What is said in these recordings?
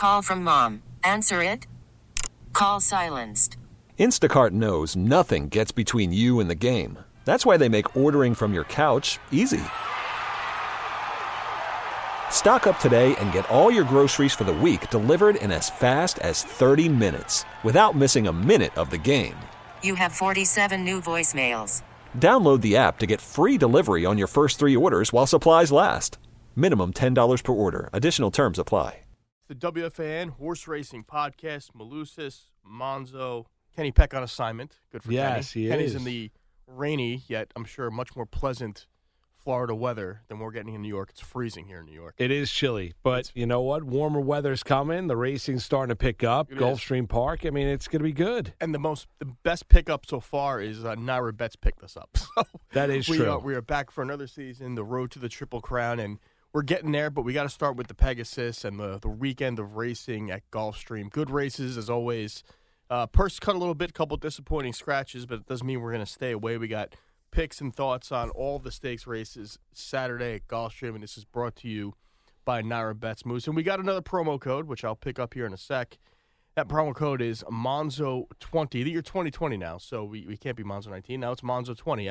Call from mom. Answer it. Call silenced. Instacart knows nothing gets between you and the game. That's why they make ordering from your couch easy. Stock up today and get all your groceries for the week delivered in as fast as 30 minutes without missing a minute of the game. You have 47 new voicemails. Download the app to get free delivery on your first 3 orders while supplies last. Minimum $10 per order. Additional terms apply. The WFAN Horse Racing Podcast, Malusis, Monzo, Kenny Peck on assignment. Good for Kenny. Yes, he Kenny's is. in the rainy, yet I'm sure much more pleasant Florida weather than we're getting in New York. It's freezing here in New York. It is chilly, but you know what? Warmer weather's coming. The racing's starting to pick up. Gulfstream Park. I mean, it's going to be good. And the best pickup so far is Naira Betts picked us up. So that is true. We are back for another season, the road to the Triple Crown, and we're getting there, but we got to start with the Pegasus and the weekend of racing at Gulfstream. Good races, as always. Purse cut a little bit, couple disappointing scratches, but it doesn't mean we're going to stay away. We got picks and thoughts on all the stakes races Saturday at Gulfstream, and this is brought to you by Naira Betts Moose. And we got another promo code, which I'll pick up here in a sec. That promo code is Monzo20. The year 2020 now, so we can't be Monzo 19. Now it's Monzo20,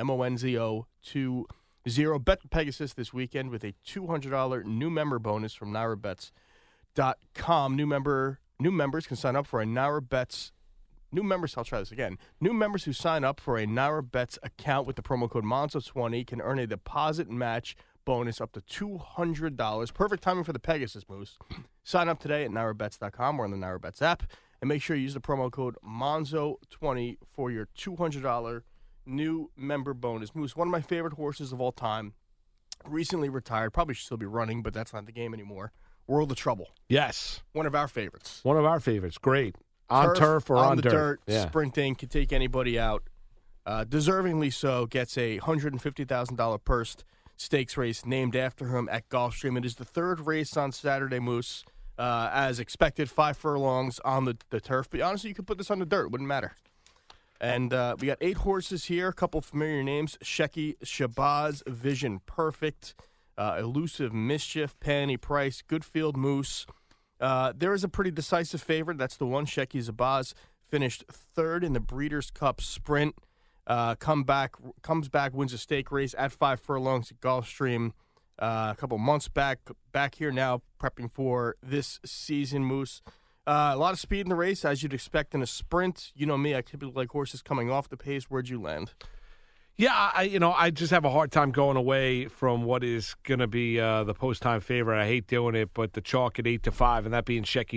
MONZO20. Bet the Pegasus this weekend with a $200 new member bonus from NairaBets.com. New members can sign up for a Naira Betts. New members, I'll try this again. New members who sign up for a Naira Betts account with the promo code Monzo20 can earn a deposit match bonus up to $200. Perfect timing for the Pegasus Moose. Sign up today at NairaBets.com or on the Naira Betts app, and make sure you use the promo code Monzo20 for your $200 new member bonus. Moose, one of my favorite horses of all time, recently retired, probably should still be running, but that's not the game anymore. World of Trouble. Yes. One of our favorites. One of our favorites. Great. On turf or on the dirt. Sprinting, can take anybody out. Deservingly so, gets a $150,000 purse stakes race named after him at Gulfstream. It is the third race on Saturday, Moose. As expected, 5 furlongs on the turf. But honestly, you could put this on the dirt. It wouldn't matter. And we got 8 horses here, a couple familiar names. Shecky Shabazz, Vision Perfect, Elusive Mischief, Penny Price, Goodfield Moose. There is a pretty decisive favorite. That's the one. Shecky Shabazz finished third in the Breeders' Cup Sprint. Comes back, wins a stake race at 5 furlongs at Gulfstream a couple months back. Back here now, prepping for this season, Moose. A lot of speed in the race, as you'd expect in a sprint. You know me, I typically like horses coming off the pace. Where'd you land? Yeah, I just have a hard time going away from what is going to be the post-time favorite. I hate doing it, but the chalk at 8-5, and that being Shecky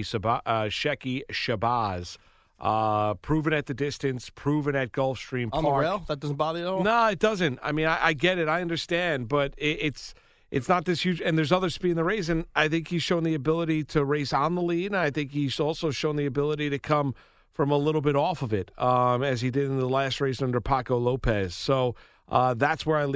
Shabazz. Proven at the distance, proven at Gulfstream Park. On the rail? That doesn't bother you at all? No, it doesn't. I mean, I get it. I understand, but it's not this huge. And there's other speed in the race, and I think he's shown the ability to race on the lead, and I think he's also shown the ability to come from a little bit off of it, as he did in the last race under Paco Lopez. So that's where I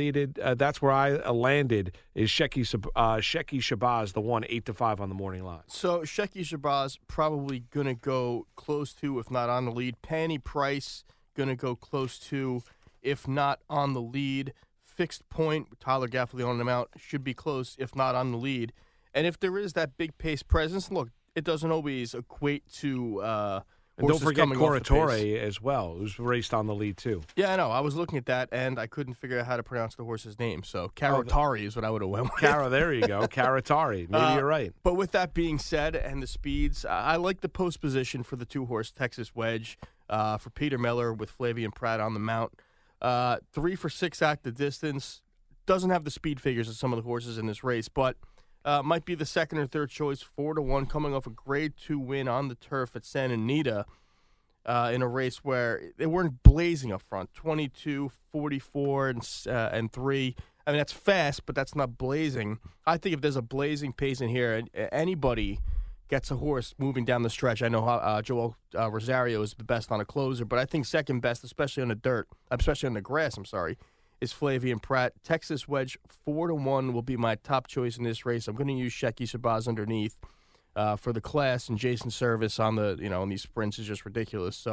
landed. Is Shecky Shabazz, the one 8-5 on the morning line. So Shecky Shabazz probably gonna go close to, if not on the lead. Penny Price gonna go close to, if not on the lead. Fixed Point, Tyler Gaffalione on the mount, should be close, if not on the lead. And if there is that big pace presence, look, it doesn't always equate to. And don't forget Coratore as well, who's raced on the lead, too. Yeah, I know. I was looking at that, and I couldn't figure out how to pronounce the horse's name. So Caratari is what I would have went with. There you go. Caratari. Maybe you're right. But with that being said, and the speeds, I like the post position for the 2-horse Texas Wedge for Peter Miller with Flavien Prat on the mount. 3 for 6 at the distance. Doesn't have the speed figures of some of the horses in this race, but might be the second or third choice, 4-1, coming off a Grade 2 win on the turf at Santa Anita in a race where they weren't blazing up front, 22, 44, and 3. I mean, that's fast, but that's not blazing. I think if there's a blazing pace in here, and anybody gets a horse moving down the stretch, I know Joel Rosario is the best on a closer, but I think second best, especially on the grass, is Flavien Prat. Texas Wedge, 4-1 will be my top choice in this race. I'm going to use Shecky Shabazz underneath for the class, and Jason Service on the, in these sprints is just ridiculous. So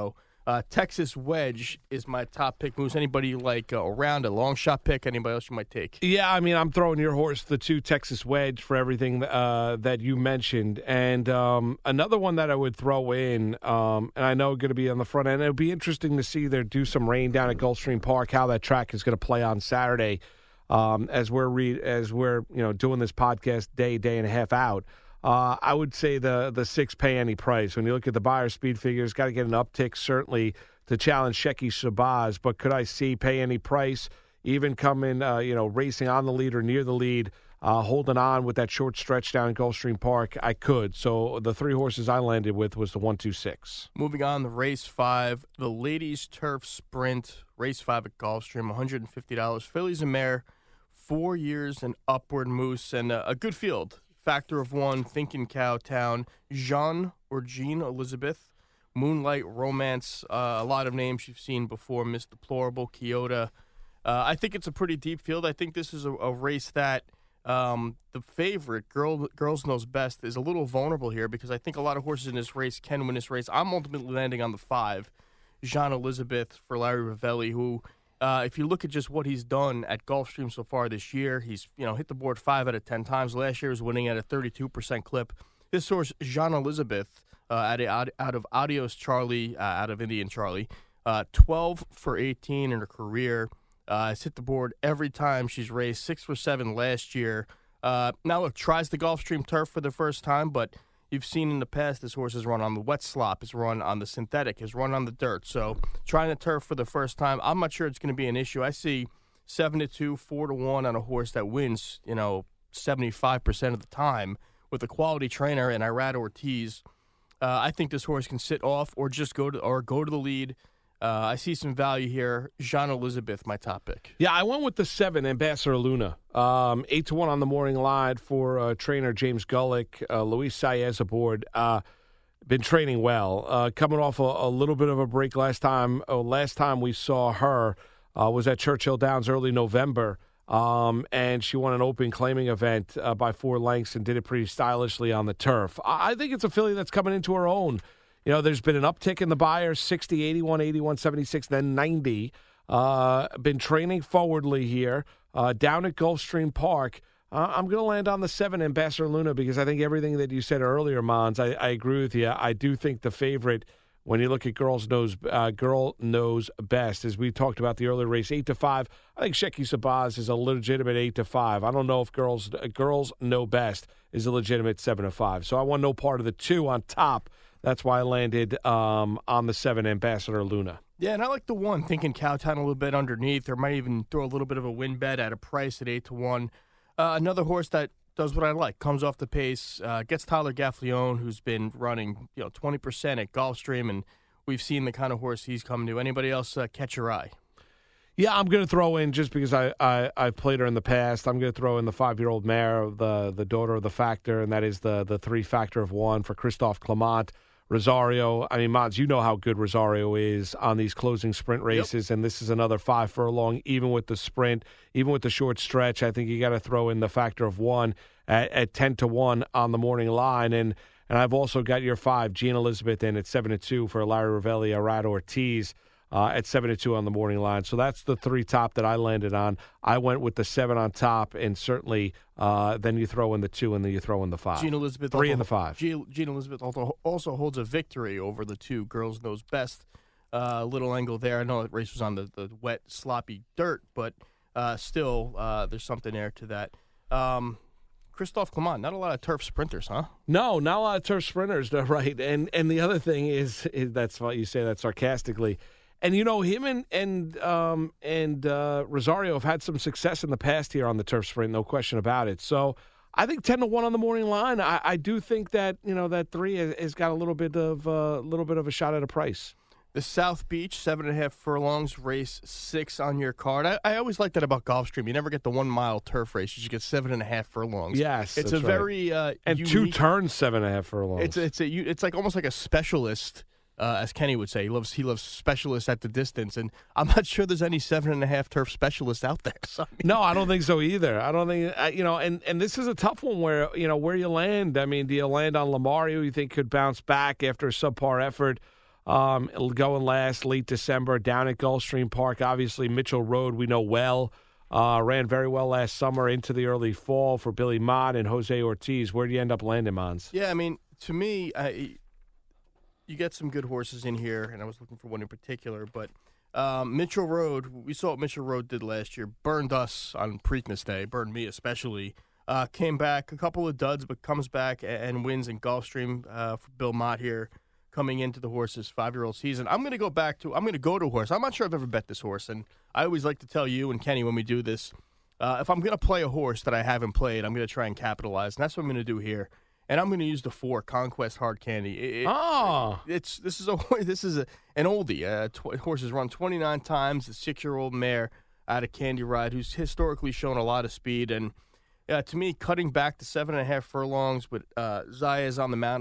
Texas Wedge is my top pick. Moose, anybody you like around a long shot pick? Anybody else you might take? Yeah, I mean, I'm throwing your horse, the 2 Texas Wedge, for everything that you mentioned. And another one that I would throw in, and I know going to be on the front end, it'll be interesting to see there do some rain down at Gulfstream Park, how that track is going to play on Saturday as we're doing this podcast day and a half out. I would say the 6 Pay Any Price. When you look at the Beyer speed figures, got to get an uptick certainly to challenge Shecky Shabazz. But could I see Pay Any Price even coming, racing on the lead or near the lead, holding on with that short stretch down in Gulfstream Park? I could. So the 3 horses I landed with was the 1, 2, 6. Moving on, the race 5, the Ladies Turf Sprint, race 5 at Gulfstream, $150. Fillies and mare, 4 years and upward, Moose, and a good field. Factor of 1, Thinking Cowtown, Jean Elizabeth, Moonlight Romance, a lot of names you've seen before, Miss Deplorable, Kyoto. I think it's a pretty deep field. I think this is a race that the favorite, Girls Knows Best, is a little vulnerable here because I think a lot of horses in this race can win this race. I'm ultimately landing on the 5, Jean Elizabeth for Larry Ravelli, who... if you look at just what he's done at Gulfstream so far this year, he's hit the board 5 out of 10 times. Last year he was winning at a 32% clip. This horse, Jean Elizabeth, out of Adios Charlie, out of Indian Charlie, 12 for 18 in her career. Has hit the board every time she's raced, 6 for 7 last year. Now look, tries the Gulfstream turf for the first time, but you've seen in the past this horse has run on the wet slop, has run on the synthetic, has run on the dirt. So trying the turf for the first time, I'm not sure it's going to be an issue. I see 7-2, 4-1 on a horse that wins, 75% of the time with a quality trainer and Irad Ortiz. I think this horse can sit off or just go to the lead. I see some value here. Jean Elizabeth, my top pick. Yeah, I went with the 7, Ambassador Luna. 8-1 on the morning line for trainer James Gullick. Luis Saez aboard. Been training well. Coming off a little bit of a break last time. Last time we saw her was at Churchill Downs early November. And she won an open claiming event by 4 lengths and did it pretty stylishly on the turf. I think it's a filly that's coming into her own. There's been an uptick in the Beyer, 60, 81, 81, 76, then 90. Been training forwardly here down at Gulfstream Park. I'm going to land on the 7, Ambassador Luna, because I think everything that you said earlier, Mons, I agree with you. I do think the favorite, when you look at Girl Knows Best, as we talked about the earlier race, 8-5. I think Shecky Shabazz is a legitimate 8-5. I don't know if Girls Know Best is a legitimate 7-5. So I want no part of the 2 on top. That's why I landed on the 7, Ambassador Luna. Yeah, and I like the 1, Thinking Cowtown a little bit underneath. Or might even throw a little bit of a win bet at a price at 8-1. Another horse that does what I like, comes off the pace, gets Tyler Gaffalione, who's been running 20% at Gulfstream, and we've seen the kind of horse he's come to. Anybody else catch your eye? Yeah, I'm going to throw in, just because I've played her in the past, I'm going to throw in the 5-year-old mare, the daughter of the Factor, and that is the 3 Factor of 1 for Christophe Clement. Rosario, I mean, Mods, you know how good Rosario is on these closing sprint races, and this is another 5 furlong, even with the sprint, even with the short stretch. I think you got to throw in the Factor of 1 at 10-1 on the morning line, and I've also got your 5, Jean Elizabeth, in at 7-2 for Larry Ravelli, Irad Ortiz at 7-2 on the morning line. So that's the 3 top that I landed on. I went with the 7 on top, and certainly then you throw in the 2, and then you throw in the 5. Jean Elizabeth 3 and the 5. Jean Elizabeth also holds a victory over the 2, Girls Knows Best. Little angle there. I know that race was on the wet, sloppy dirt, but still there's something there to that. Christophe Clement, not a lot of turf sprinters, huh? No, not a lot of turf sprinters, right? And the other thing is that's what you say that sarcastically. And him and Rosario have had some success in the past here on the turf sprint, no question about it. So I think 10-1 on the morning line. I do think that that 3 has got a little bit of a shot at a price. The South Beach 7.5 furlongs, race 6 on your card. I always like that about Gulfstream. You never get the 1 mile turf race. You just get 7.5 furlongs. Yes, it's a very and unique, 2 turns 7.5 furlongs. It's like almost like a specialist. As Kenny would say, he loves specialists at the distance, and I'm not sure there's any 7.5 turf specialists out there. So, no, I don't think so either. I don't think and this is a tough one where where you land. I mean, do you land on Lamar, who you think could bounce back after a subpar effort going last late December down at Gulfstream Park. Obviously, Mitchell Road we know well. Ran very well last summer into the early fall for Billy Mott and Jose Ortiz. Where do you end up landing, Mons? Yeah, I mean, to me, you get some good horses in here, and I was looking for one in particular. But Mitchell Road, we saw what Mitchell Road did last year. Burned us on Preakness Day, burned me especially. Came back, a couple of duds, but comes back and wins in Gulfstream for Bill Mott here, coming into the horse's 5-year-old season. I'm going to go to a horse. I'm not sure I've ever bet this horse, and I always like to tell you and Kenny when we do this, if I'm going to play a horse that I haven't played, I'm going to try and capitalize, and that's what I'm going to do here. And I'm going to use the 4 Conquest Hard Candy. This is an oldie. Horse has run 29 times. A 6-year-old mare out of Candy Ride, who's historically shown a lot of speed. And to me, cutting back to 7.5 furlongs with Zayas on the mount,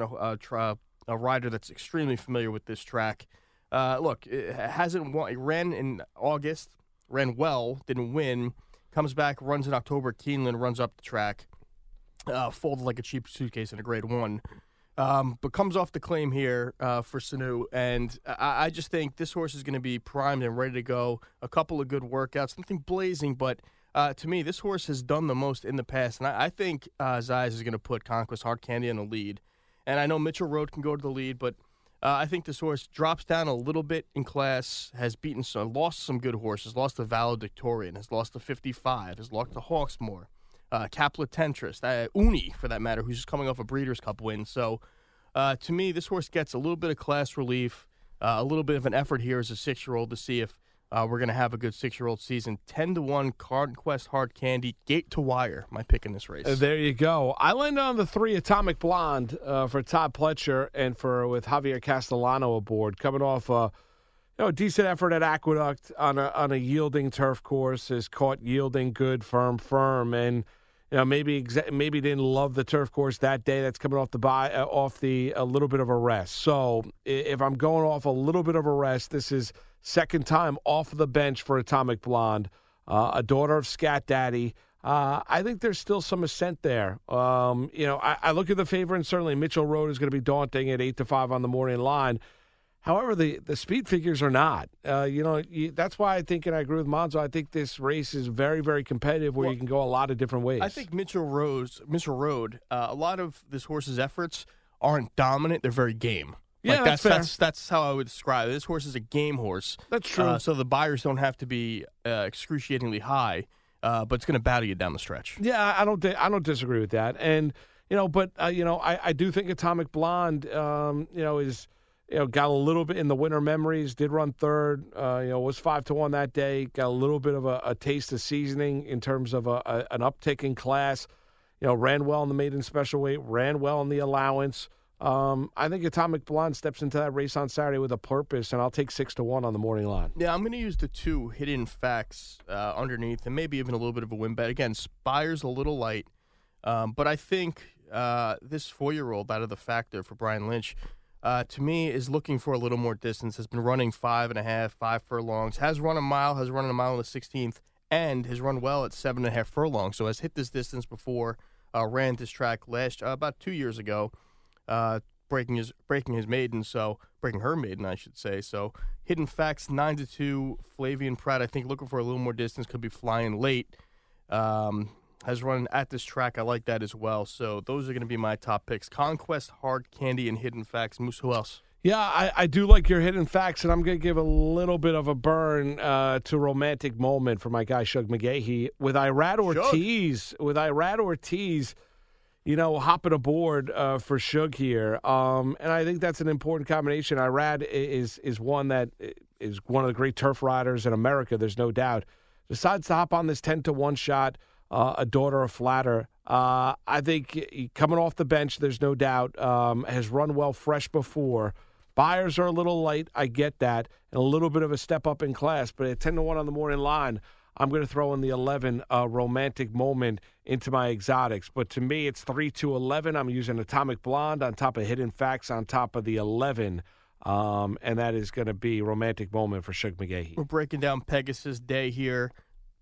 a rider that's extremely familiar with this track. Look, it hasn't won. It ran in August, ran well, didn't win. Comes back, runs in October. Keeneland runs up the track. Folded like a cheap suitcase in a grade 1. But comes off the claim here for Sanu. And I just think this horse is going to be primed and ready to go. A couple of good workouts. Nothing blazing, but to me, this horse has done the most in the past. And I think Zayas is going to put Conquest Hard Candy in the lead. And I know Mitchell Road can go to the lead, but I think this horse drops down a little bit in class, has lost some good horses, lost to Valedictorian, has lost to 55, has lost to Hawksmoor. Caplet Tentris, Uni, for that matter, who's just coming off a Breeders' Cup win. So, to me, this horse gets a little bit of class relief, a little bit of an effort here as a 6-year-old to see if we're going to have a good 6-year-old season. 10-1 Conquest Hard Candy, gate to wire, my pick in this race. There you go. I landed on the 3 Atomic Blonde for Todd Pletcher and with Javier Castellano aboard, coming off a decent effort at Aqueduct on a yielding turf course, is caught yielding good, firm, and maybe didn't love the turf course that day. That's coming off a little bit of a rest. So if I'm going off a little bit of a rest, this is second time off the bench for Atomic Blonde, a daughter of Scat Daddy. I think there's still some ascent there. I look at the favorite, and certainly Mitchell Road is going to be daunting at 8-5 on the morning line. However, the speed figures are not. That's why I think, and I agree with Monzo, I think this race is very, very competitive where you can go a lot of different ways. I think Mitchell Road, a lot of this horse's efforts aren't dominant. They're very game. Yeah, that's how I would describe it. This horse is a game horse. That's true. So the buyers don't have to be excruciatingly high, but it's going to battle you down the stretch. Yeah, I don't disagree with that. And, I do think Atomic Blonde, is... got a little bit in the winter memories, did run third, was 5-1 that day, got a little bit of a taste of seasoning in terms of an uptick in class, ran well in the maiden special weight, ran well in the allowance. I think Atomic Blonde steps into that race on Saturday with a purpose, and I'll take 6-1 on the morning line. Yeah, I'm going to use the 2 Hidden Facts underneath, and maybe even a little bit of a win bet. Again, Spire's a little light, but I think this 4-year-old out of the factor for Brian Lynch, to me, is looking for a little more distance, has been running 5.5, 5 furlongs, has run a mile in the 16th, and has run well at 7.5 furlongs, so has hit this distance before, ran this track about 2 years ago, breaking her maiden, I should say. So Hidden Facts, 9-2, Flavian Pratt, I think looking for a little more distance, could be flying late. Has run at this track. I like that as well. So those are going to be my top picks. Conquest, Hard Candy, and Hidden Facts. Moose, who else? Yeah, I do like your Hidden Facts, and I'm going to give a little bit of a burn to Romantic Moment for my guy Shug McGahee. With Irad Ortiz, hopping aboard for Shug here. And I think that's an important combination. Irad is one that is one of the great turf riders in America, there's no doubt. Decides to hop on this 10-1 shot. A daughter of Flatter. I think coming off the bench, there's no doubt, has run well fresh before. Buyers are a little light. I get that. And a little bit of a step up in class. But at 10-1 on the morning line, I'm going to throw in the 11 Romantic Moment into my exotics. But to me, it's 3-11. I'm using Atomic Blonde on top of Hidden Facts on top of the 11. And that is going to be Romantic Moment for Shug McGahee. We're breaking down Pegasus Day here.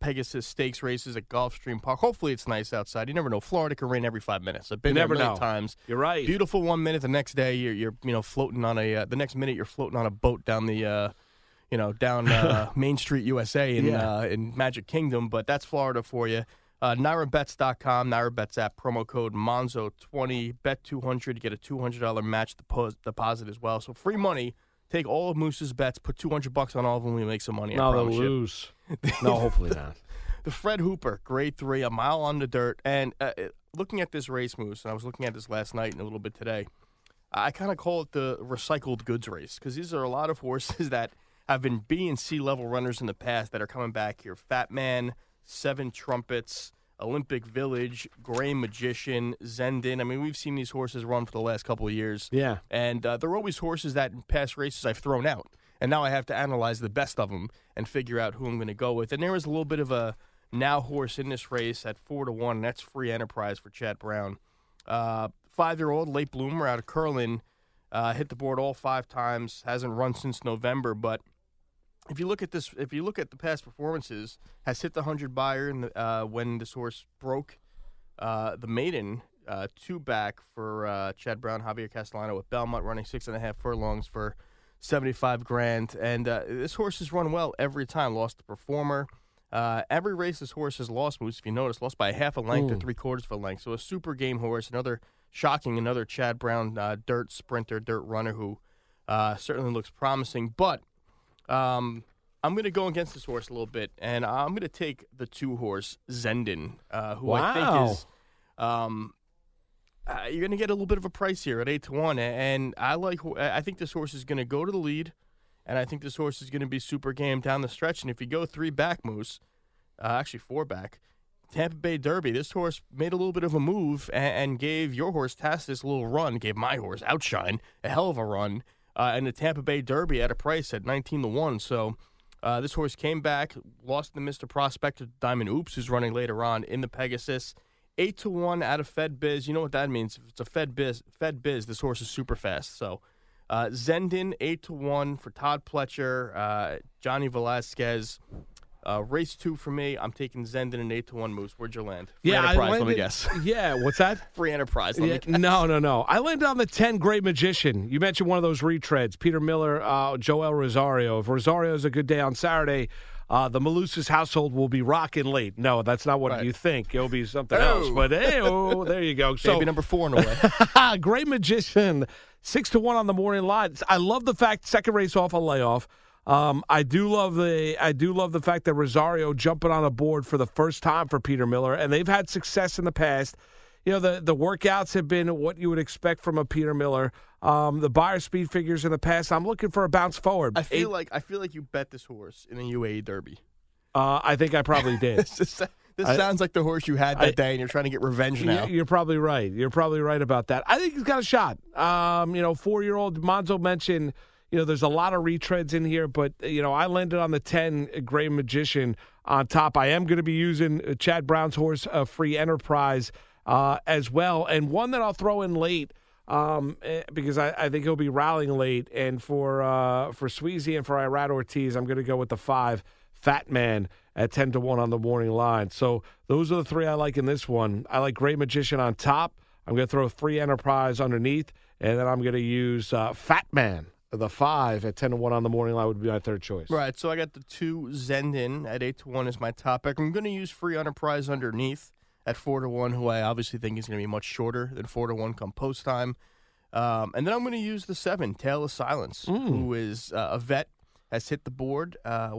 Pegasus Stakes races at Gulfstream Park. Hopefully it's nice outside. You never know. Florida can rain every 5 minutes. I've been there a million times. You're right. Beautiful 1 minute. The next day you're floating on a. The next minute you're floating on a boat down the. Down Main Street, USA in Magic Kingdom. But that's Florida for you. NyraBets.com, NyraBets app, promo code Monzo20, bet 200, you get a $200 match deposit as well. So free money. Take all of Moose's bets, put $200 on all of them, we make some money. No, they'll lose. No, hopefully not. The Fred Hooper, grade 3, a mile on the dirt. And looking at this race, Moose, and I was looking at this last night and a little bit today, I kind of call it the recycled goods race because these are a lot of horses that have been B and C level runners in the past that are coming back here. Fat Man, Seven Trumpets, Olympic Village, Gray Magician, Zendin. I mean, we've seen these horses run for the last couple of years. Yeah. And they're always horses that in past races I've thrown out. And now I have to analyze the best of them and figure out who I'm going to go with. And there is a little bit of a now horse in this race at 4-1, and that's Free Enterprise for Chad Brown. 5-year-old, late bloomer out of Curlin, hit the board all 5 times, hasn't run since November, but if you look at the past performances, has hit the 100 buyer when this horse broke the maiden 2 back for Chad Brown, Javier Castellano at Belmont, running 6.5 furlongs for $75,000. And this horse has run well every time. Lost the Performer. Every race this horse has lost, Moose, if you notice, lost by half a length or 3/4 of a length. So a super game horse, another Chad Brown dirt sprinter, dirt runner who certainly looks promising. But I'm going to go against this horse a little bit, and I'm going to take the 2-horse Zendin, who I think is you're going to get a little bit of a price here at 8-1, and I think this horse is going to go to the lead, and I think this horse is going to be super game down the stretch. And if you go 3 back, Moose, actually 4 back, Tampa Bay Derby, this horse made a little bit of a move and gave your horse Tacitus a little run, gave my horse Outshine a hell of a run. And the Tampa Bay Derby at a price at 19-1. So this horse came back, lost to Mr. Prospector Diamond Oops, who's running later on in the Pegasus. 8-1 out of Fed Biz. You know what that means? If it's a Fed Biz, this horse is super fast. So Zendin, 8-1 for Todd Pletcher, Johnny Velasquez. Race 2 for me. I'm taking Zendin and 8-1 Moose. Where'd you land? Free Enterprise, let me guess. Yeah, what's that? Free Enterprise, let me guess. No. I landed on the 10 Great Magician. You mentioned one of those retreads. Peter Miller, Joel Rosario. If Rosario is a good day on Saturday, the Malusis household will be rocking late. No, that's not what you think. It'll be something else. But there you go. So, baby number 4 in a way. Great Magician, 6-1 on the morning line. I love the fact second race off a layoff. I do love the fact that Rosario jumping on a board for the first time for Peter Miller, and they've had success in the past. You know, the workouts have been what you would expect from a Peter Miller. The buyer speed figures in the past. I'm looking for a bounce forward. I feel like you bet this horse in the UAE Derby. I think I probably did. This sounds like the horse you had that day, and you're trying to get revenge now. You're probably right. You're probably right about that. I think he's got a shot. 4-year-old Monzo mentioned. There's a lot of retreads in here, but, I landed on the 10 Gray Magician on top. I am going to be using Chad Brown's horse, Free Enterprise, as well. And one that I'll throw in late because I think he'll be rallying late. And for Sweezy and for Irad Ortiz, I'm going to go with the 5, Fat Man, at 10-1 on the morning line. So those are the 3 I like in this one. I like Gray Magician on top. I'm going to throw Free Enterprise underneath, and then I'm going to use Fat Man. The 5 at 10-1 on the morning line would be my third choice. Right, so I got the 2 Zendin at 8-1 as my top pick. I'm going to use Free Enterprise underneath at 4-1, who I obviously think is going to be much shorter than 4-1 come post time. And then I'm going to use the 7, Tale of Silence, who is a vet, has hit the board.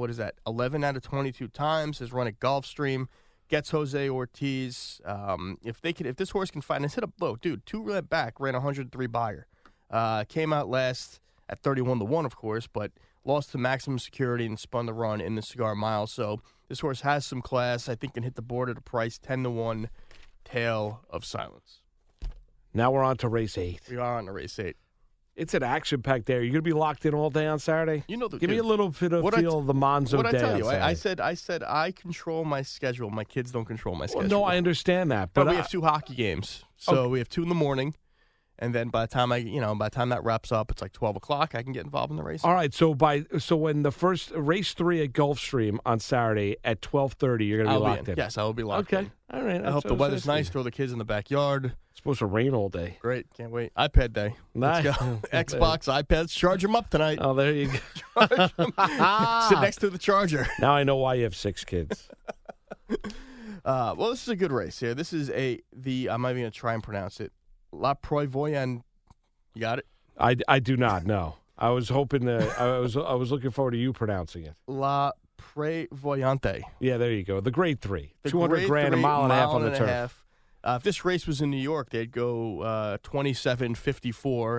11 out of 22 times, has run at Gulfstream, gets Jose Ortiz. If this horse can find, it's hit up low, dude. 2 back, ran 103 buyer. Came out last at 31-1, of course, but lost to Maximum Security and spun the run in the Cigar Mile. So this horse has some class. I think can hit the board at a price 10-1, Tale of Silence. Now we're on to race 8. We are on to race 8. It's an action-packed day. Are you going to be locked in all day on Saturday? Give me a little bit of feel of the Monzo day. What I tell you? I said I control my schedule. My kids don't control my schedule. Well, no, I understand that. But we have 2 hockey games. So we have 2 in the morning. And then by the time that wraps up, it's like 12 o'clock. I can get involved in the race. All right. So when the first race 3 at Gulfstream on Saturday at 12:30, you're going to be locked in. Yes, I will be locked in. Okay. All right. I hope the weather's nice. Throw the kids in the backyard. It's supposed to rain all day. Great. Can't wait. iPad day. Nice. Let's go. Xbox, iPads. Charge them up tonight. Oh, there you go. Sit next to the charger. Now I know why you have 6 kids. Well, this is a good race here. This is I'm not even going to try and pronounce it. La Prévoyante. You got it? I do not know. I was hoping I was looking forward to you pronouncing it. La Prévoyante. Yeah, there you go. The grade 3. The 200 grand, grade a mile and a half on the turf. Half. If this race was in New York, they'd go 27:54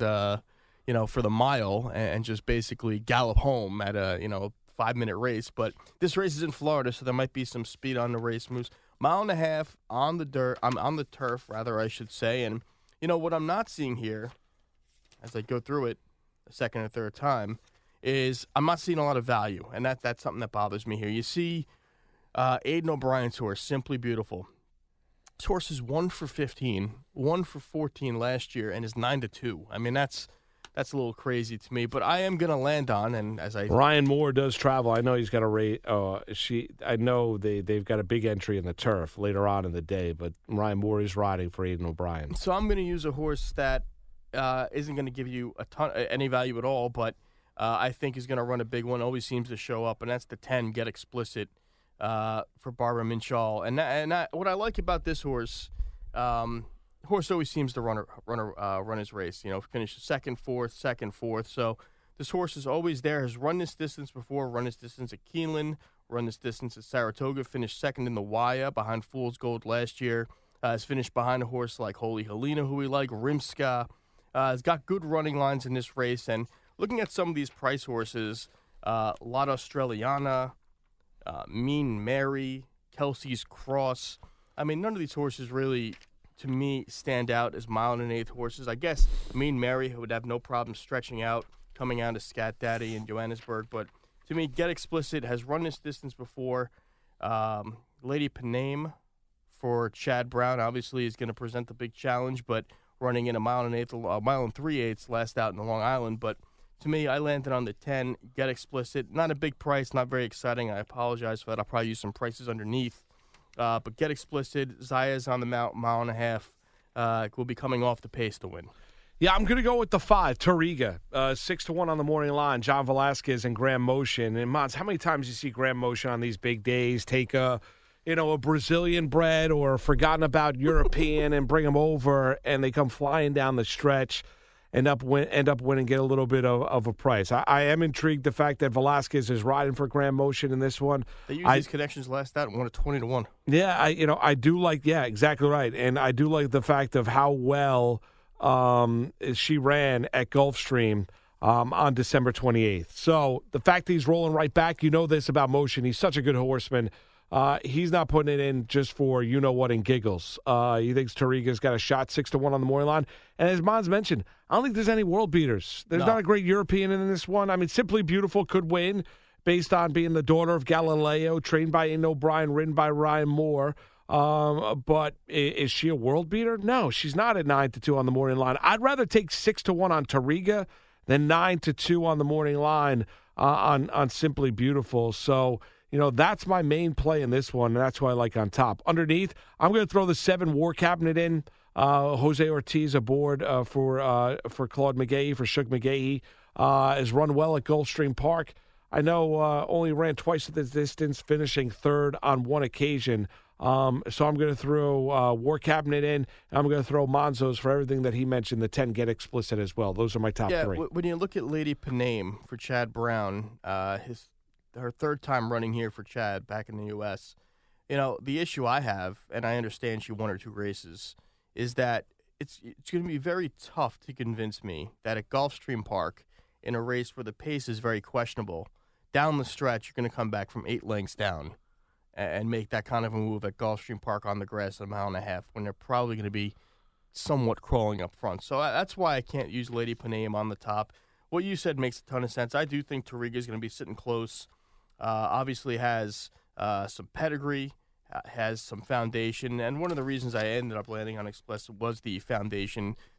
and for the mile and just basically gallop home at a 5-minute race. But this race is in Florida, so there might be some speed on the race moves. Mile and a half on the dirt. I'm on the turf, rather, I should say. And what I'm not seeing here, as I go through it a second or third time, is I'm not seeing a lot of value, and that's something that bothers me here. You see Aidan O'Brien's horse, Simply Beautiful. This horse is 1 for 15, 1 for 14 last year, and is 9-2. I mean, that's a little crazy to me, but I am going to land on, and as I... Ryan Moore does travel. I know he's got a rate. I know they've got a big entry in the turf later on in the day, but Ryan Moore is riding for Aidan O'Brien. So I'm going to use a horse that isn't going to give you any value at all, but I think is going to run a big one. Always seems to show up, and that's the 10, Get Explicit, for Barbara Minchal. And what I like about this horse, horse always seems to run his race. Finishes second, fourth. So this horse is always there. Has run this distance before. Run this distance at Keeneland. Run this distance at Saratoga. Finished second in the Waya behind Fool's Gold last year. Has finished behind a horse like Holy Helena, who we like. Rimska. Has got good running lines in this race. And looking at some of these price horses, Lotte Australiana, Mean Mary, Kelsey's Cross. I mean, none of these horses really, to me, stand out as mile and an eighth horses. I guess Mean Mary would have no problem stretching out, coming out of Scat Daddy in Johannesburg. But to me, Get Explicit has run this distance before. Lady Paname for Chad Brown obviously is going to present the big challenge, but running in a mile and 3/8 last out in the Long Island. But to me, I landed on the 10, Get Explicit. Not a big price, not very exciting. I apologize for that. I'll probably use some prices underneath. But Get Explicit, Zaya's on the mile and a half, will be coming off the pace to win. Yeah, I'm going to go with the 5, Toriga, 6-1 on the morning line. John Velasquez and Graham Motion. And Mons, how many times do you see Graham Motion on these big days take a Brazilian bred or a forgotten about European and bring them over, and they come flying down the stretch, end up winning, get a little bit of a price. I am intrigued the fact that Velasquez is riding for Graham Motion in this one. They used these connections last out and won at 20-1. Yeah, I do like. Yeah, exactly right, and I do like the fact of how well she ran at Gulfstream on December 28th. So the fact that he's rolling right back, this about Motion. He's such a good horseman. He's not putting it in just for what and giggles. He thinks Toriga's got a shot 6-1 on the morning line. And as Mons mentioned, I don't think there's any world beaters. There's not a great European in this one. I mean, Simply Beautiful could win based on being the daughter of Galileo, trained by Aidan O'Brien, ridden by Ryan Moore. But is she a world beater? No, she's not at 9-2 on the morning line. I'd rather take 6-1 on Toriga than 9-2 on the morning line on Simply Beautiful. So, that's my main play in this one, and that's who I like on top. Underneath, I'm going to throw the 7 War Cabinet in. Jose Ortiz aboard for Claude McGahee, for Shug McGahee. Has run well at Gulfstream Park. I know only ran twice at this distance, finishing third on one occasion. So I'm going to throw War Cabinet in, and I'm going to throw Monzos for everything that he mentioned, the 10 Get Explicit as well. Those are my top 3. When you look at Lady Paname for Chad Brown, her third time running here for Chad back in the U.S., the issue I have, and I understand she won or 2 races, is that it's going to be very tough to convince me that at Gulfstream Park, in a race where the pace is very questionable, down the stretch, you're going to come back from 8 lengths down and make that kind of a move at Gulfstream Park on the grass at a mile and a half when they're probably going to be somewhat crawling up front. So that's why I can't use Lady Paname on the top. What you said makes a ton of sense. I do think Toriga is going to be sitting close. Obviously has some pedigree, has some foundation, and one of the reasons I ended up landing on Explicit was the foundation.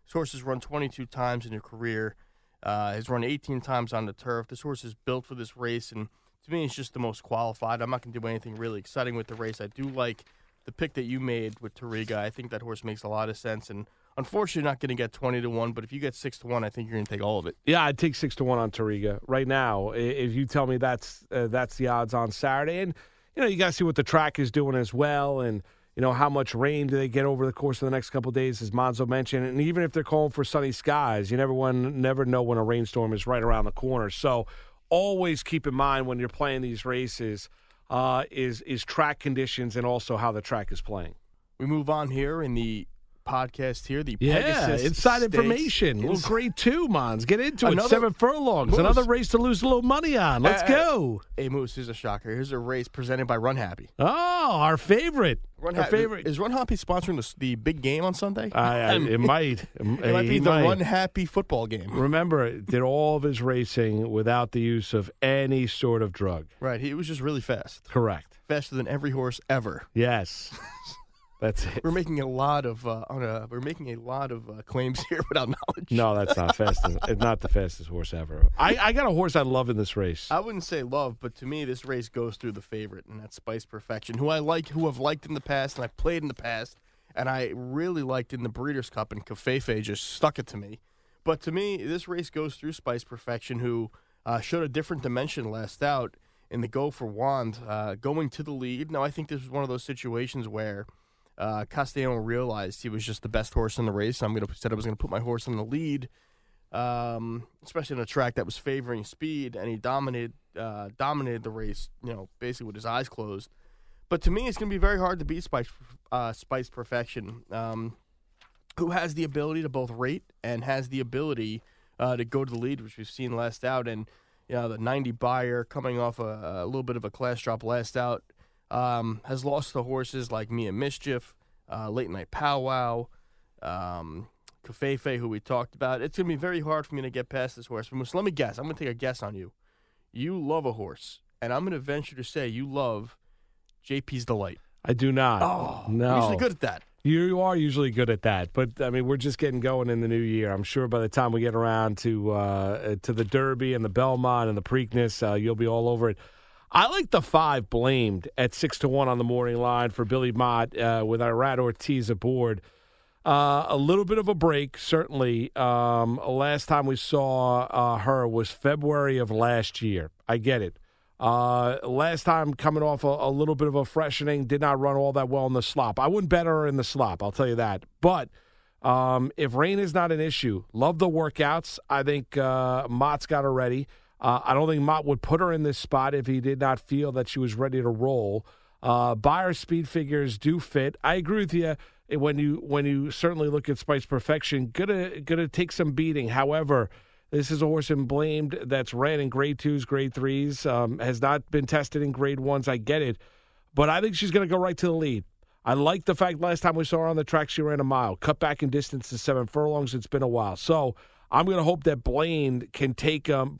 This horse has run 22 times in her career. Has run 18 times on the turf. This horse is built for this race, and to me, it's just the most qualified. I'm not going to do anything really exciting with the race. I do like the pick that you made with Toriga. I think that horse makes a lot of sense, and unfortunately, not going to get 20-1. But if you get 6-1, I think you're going to take all of it. Yeah, I'd take 6-1 on Toriga right now. If you tell me that's the odds on Saturday, and you got to see what the track is doing as well, and how much rain do they get over the course of the next couple of days, as Monzo mentioned. And even if they're calling for sunny skies, you never know when a rainstorm is right around the corner. So always keep in mind when you're playing these races is track conditions and also how the track is playing. We move on here in the podcast here, the Pegasus inside Stakes. information. Little grade 2, Mons. Get into it. 7 furlongs. Moose. Another race to lose a little money on. Let's go. Hey, Moose, here's a shocker. Here's a race presented by Run Happy. Oh, our favorite. Is Run Happy sponsoring the big game on Sunday? It might. It might be the Run Happy football game. Remember, did all of his racing without the use of any sort of drug. Right. He was just really fast. Correct. Faster than every horse ever. Yes. That's it. We're making a lot of claims here without knowledge. No, that's not fast. It's not the fastest horse ever. I got a horse I love in this race. I wouldn't say love, but to me, this race goes through the favorite, and that's Spice Perfection, who I've liked in the past, and I've played in the past, and I really liked in the Breeders' Cup, and Covfefe just stuck it to me. But to me, this race goes through Spice Perfection, who showed a different dimension last out in the Go for Wand, going to the lead. Now, I think this was one of those situations where Castellano realized he was just the best horse in the race. I said I was going to put my horse in the lead, especially on a track that was favoring speed, and he dominated the race, basically with his eyes closed. But to me, it's going to be very hard to beat Spice Perfection, who has the ability to both rate and has the ability to go to the lead, which we've seen last out. And the 90 buyer coming off a little bit of a class drop last out. Has lost to horses like Mia Mischief, Late Night Powwow, Covfefe, who we talked about. It's going to be very hard for me to get past this horse. So let me guess. I'm going to take a guess on you. You love a horse, and I'm going to venture to say you love JP's Delight. I do not. Oh, no. You're usually good at that. You are usually good at that, but we're just getting going in the new year. I'm sure by the time we get around to the Derby and the Belmont and the Preakness, you'll be all over it. I like the 5 Blamed at 6-1 on the morning line for Billy Mott with Irad Ortiz aboard. A little bit of a break, certainly. Last time we saw her was February of last year. I get it. Last time coming off a little bit of a freshening, did not run all that well in the slop. I wouldn't bet her in the slop, I'll tell you that. But if rain is not an issue, love the workouts. I think Mott's got her ready. I don't think Mott would put her in this spot if he did not feel that she was ready to roll. Buyer speed figures do fit. I agree with you when you certainly look at Spice Perfection. Gonna take some beating. However, this is a horse in Blamed that's ran in grade 2s, grade 3s, has not been tested in grade 1s. I get it, but I think she's gonna go right to the lead. I like the fact last time we saw her on the track, she ran a mile, cut back in distance to 7 furlongs. It's been a while, so I'm going to hope that Blamed can take them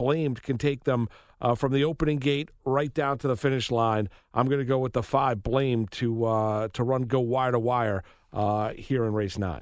from the opening gate right down to the finish line. I'm going to go with the 5 Blamed to go wire to wire here in race 9.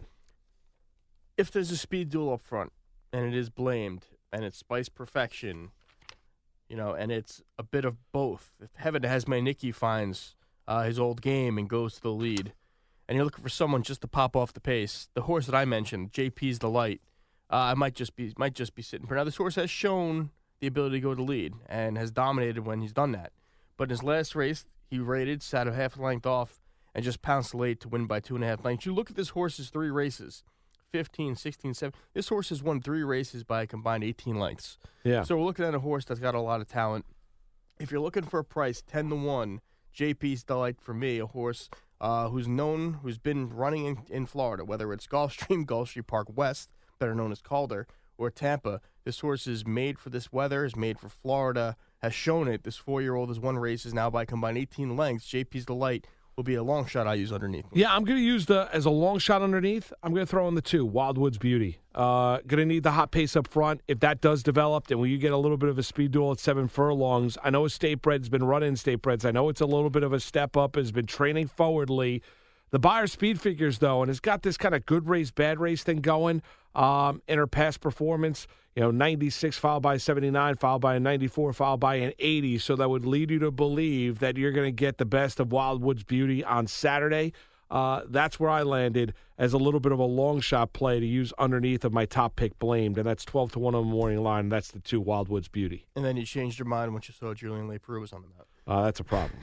If there's a speed duel up front, and it is Blamed, and it's Spice Perfection, and it's a bit of both. If Heaven Has My Nicky finds his old game and goes to the lead, and you're looking for someone just to pop off the pace, the horse that I mentioned, JP's Delight, I might just be sitting for now. This horse has shown the ability to go to lead and has dominated when he's done that. But in his last race, he rated, sat a half length off, and just pounced late to win by 2.5 lengths. You look at this horse's 3 races, 15, 16, 17. This horse has won 3 races by a combined 18 lengths. Yeah. So we're looking at a horse that's got a lot of talent. If you're looking for a price, 10-1, JP's Delight for me, a horse who's been running in Florida, whether it's Gulfstream Park West, better known as Calder, or Tampa. This horse is made for this weather, is made for Florida, has shown it. This 4-year-old has won races now by combined 18 lengths. JP's Delight will be a long shot I use underneath. Yeah, I'm going to use as a long shot underneath. I'm going to throw in the 2, Wildwood's Beauty. Going to need the hot pace up front. If that does develop, then when you get a little bit of a speed duel at 7 furlongs, I know Estate Bred's been running Estate Breds. I know it's a little bit of a step up, has been training forwardly. The Beyer speed figures, though, and it's got this kind of good race, bad race thing going in her past performance. 96 followed by 79, followed by a 94, followed by an 80. So that would lead you to believe that you're going to get the best of Wildwood's Beauty on Saturday. That's where I landed as a little bit of a long shot play to use underneath of my top pick, Blamed, and that's 12-1 on the morning line. And that's the 2 Wildwood's Beauty. And then you changed your mind once you saw Julian Leperu was on the map. That's a problem.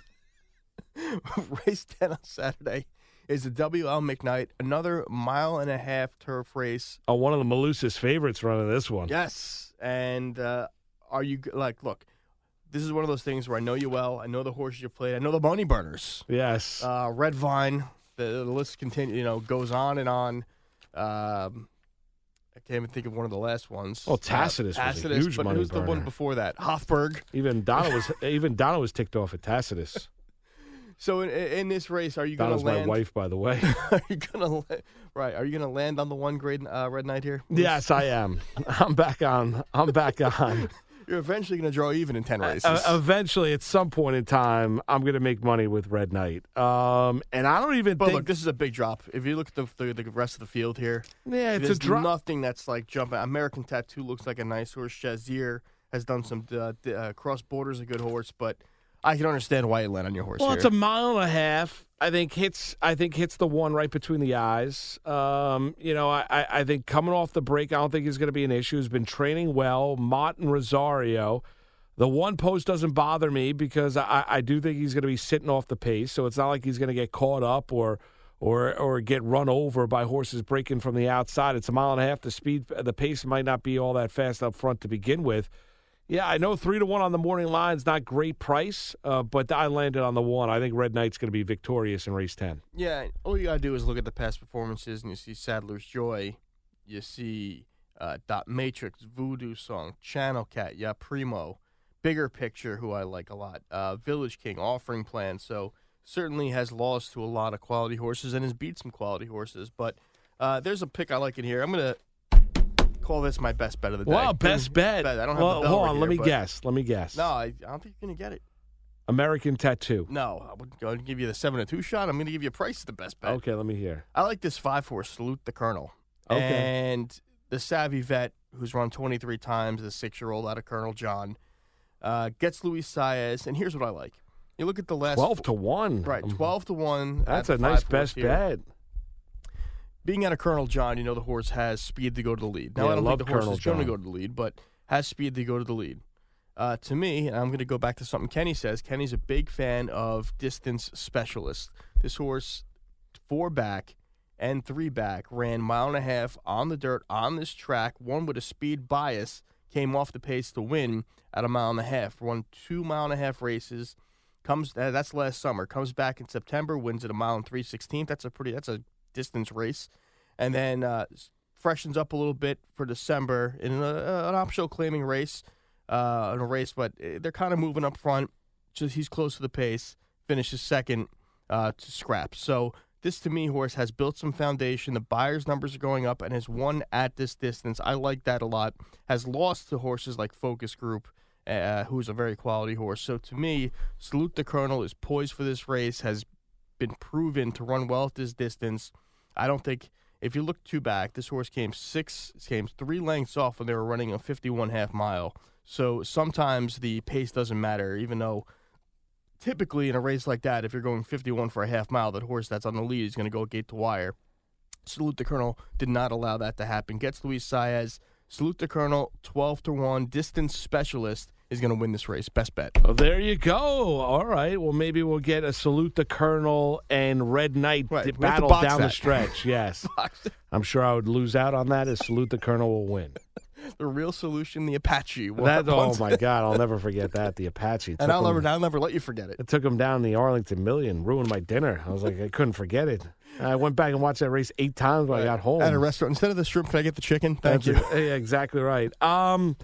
Race 10 on Saturday is the WL McKnight, another 1.5 mile turf race. Oh, one of the Malusa's favorites running this one. Yes. And are you look, this is one of those things where I know you well. I know the horses you played. I know the money burners. Yes. Red Vine. The list goes on and on. I can't even think of one of the last ones. Oh, Tacitus was a huge but money who's burner. the one before that? Hofberg. Even Donna was ticked off at Tacitus. So in this race, are you going to Donna's land? my wife, by the way. Are you going to Are you going to land on the one grade Red Knight here? Yes, I am. I'm back on. You're eventually going to draw even in 10 races. Eventually, at some point in time, I'm going to make money with Red Knight. And I don't even But think... look, this is a big drop. If you look at the rest of the field here, Yeah, it's there's a drop. nothing that's like jumping. American Tattoo looks like a nice horse. Shazier has done some Cross Border's a good horse, but I can understand why you land on your horse Well, here. it's 1.5 miles. I think hits the one right between the eyes. I think coming off the break, I don't think he's going to be an issue. He's been training well. Mott and Rosario. The one post doesn't bother me because I do think he's going to be sitting off the pace, so it's not like he's going to get caught up or get run over by horses breaking from the outside. It's 1.5 miles. The pace might not be all that fast up front to begin with. Yeah, I know 3-1 on the morning line is not great price, but I landed on the 1. I think Red Knight's going to be victorious in race 10. Yeah, all you got to do is look at the past performances, and you see Sadler's Joy, you see Dot Matrix, Voodoo Song, Channel Cat, Primo, Bigger Picture, who I like a lot, Village King, Offering Plan. So certainly has lost to a lot of quality horses and has beat some quality horses. But there's a pick I like in here. I'm going to call this my best bet of the day. Wow, best bet. I don't have the bell hold right on, here, let me but- guess. No, I don't think you're going to get it. American Tattoo. No, I wouldn't go and give you the 7-2 shot. I'm going to give you Price the best bet. Okay, let me hear. I like this 5-4 Salute the Colonel. Okay. And the Savvy Vet, who's run 23 times, the 6-year-old out of Colonel John, gets Luis Saez. And here's what I like. You look at the last 12-1. Right, 12-1. That's at a the nice 5-4 best here. bet. Being out of Colonel John, the horse has speed to go to the lead. Now, Yeah, I don't love think the horse Colonel is going to John. go to the lead, but has speed to go to the lead. To me, and I'm going to go back to something Kenny says, Kenny's a big fan of distance specialists. This horse, 4 back and 3 back, ran 1.5 miles on the dirt on this track, one with a speed bias, came off the pace to win at 1.5 miles, won 2.5 mile races. That's last summer. Comes back in September, wins at 1 mile and 3/16. That's a distance race, and then freshens up a little bit for December in an optional claiming race, but they're kind of moving up front. Just he's close to the pace, finishes second to scrap. So this, to me, horse has built some foundation. The buyer's numbers are going up and has won at this distance. I like that a lot. Has lost to horses like Focus Group, who's a very quality horse. So to me, Salute the Colonel is poised for this race, has been proven to run well at this distance. I don't think, if you look 2 back, this horse came 3 lengths off when they were running a 51.5 mile. So sometimes the pace doesn't matter, even though typically in a race like that, if you're going 51 for a half mile, that horse that's on the lead is going to go gate to wire. Salute the Colonel did not allow that to happen. Gets Luis Saez. Salute the Colonel, 12-1, distance specialist, is going to win this race. Best bet. Well, there you go. All right. Well, maybe we'll get a Salute the Colonel and Red Knight Right. We have to battle box down the that. stretch. Yes. I'm sure I would lose out on that as Salute the Colonel will win. The real solution, the Apache. Oh, my God. I'll never forget that. The Apache. And I'll never let you forget it. It took him down the Arlington Million, ruined my dinner. I was like, I couldn't forget it. I went back and watched that race 8 times when I got home. At a restaurant. Instead of the shrimp, can I get the chicken? Thank you. Yeah, exactly right. A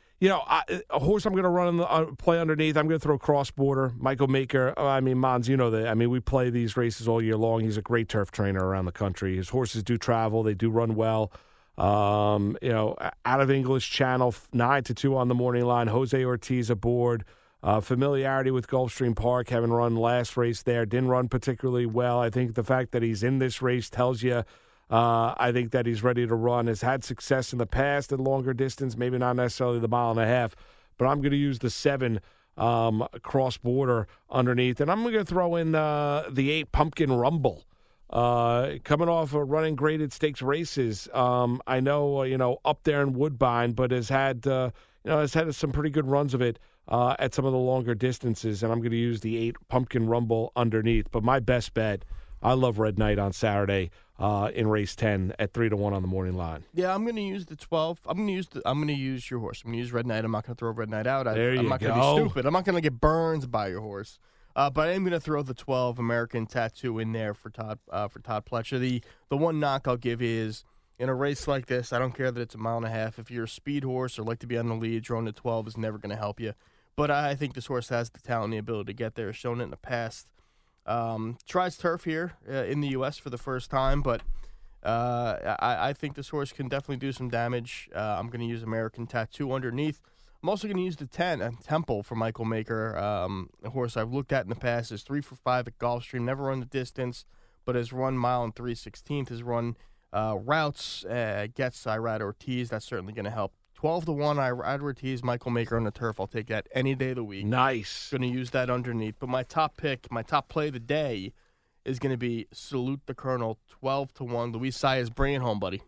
horse I'm going to run play underneath. I'm going to throw Cross Border. Michael Maker. Mons, you know that. We play these races all year long. He's a great turf trainer around the country. His horses do travel. They do run well. Out of English Channel, 9-2 on the morning line. Jose Ortiz aboard. Familiarity with Gulfstream Park, having run last race there, didn't run particularly well. I think the fact that he's in this race tells you I think that he's ready to run. Has had success in the past at longer distance, maybe not necessarily the 1.5 miles, but I'm going to use the 7 cross-border underneath. And I'm going to throw in the 8 Pumpkin Rumble. Coming off of running graded stakes races, I know, up there in Woodbine, but has had some pretty good runs of it at some of the longer distances, and I'm going to use the 8 Pumpkin Rumble underneath. But my best bet, I love Red Knight on Saturday in race 10 at 3-1 on the morning line. Yeah, I'm going to use the 12. I'm going to use your horse. I'm going to use Red Knight. I'm not going to throw Red Knight out. I'm not going to be stupid. I'm not going to get burned by your horse. But I am going to throw the 12 American Tattoo in there for Todd Pletcher. The one knock I'll give is, in a race like this, I don't care that it's a 1.5 miles. If you're a speed horse or like to be on the lead, throwing the 12 is never going to help you. But I think this horse has the talent and the ability to get there. Shown it in the past. Tries turf here in the U.S. for the first time, but I think this horse can definitely do some damage. I'm going to use American Tattoo underneath. I'm also going to use the 10 Temple for Michael Maker, a horse I've looked at in the past. Is 3 for 5 at Gulfstream. Never run the distance, but has run 1 3/16. Has run routes. Gets Irad Ortiz. That's certainly going to help. 12-1, Irad Ortiz, Michael Maker on the turf. I'll take that any day of the week. Nice. Going to use that underneath. But my top pick, my top play of the day, is going to be Salute the Colonel, 12-1. Luis Saez, bring it home, buddy.